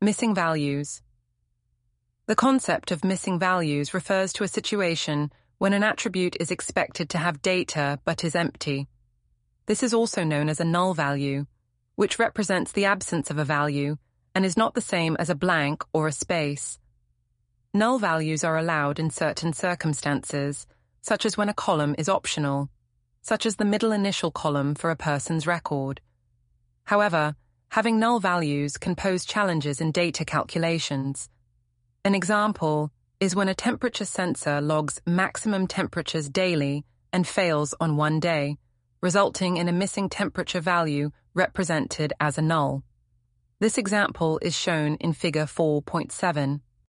Missing values. The concept of missing values refers to a situation when an attribute is expected to have data but is empty. This is also known as a null value, which represents the absence of a value and is not the same as a blank or a space. Null values are allowed in certain circumstances, such as when a column is optional, such as the middle initial column for a person's record. However, having null values can pose challenges in data calculations. An example is when a temperature sensor logs maximum temperatures daily and fails on one day, resulting in a missing temperature value represented as a null. This example is shown in Figure 4.7.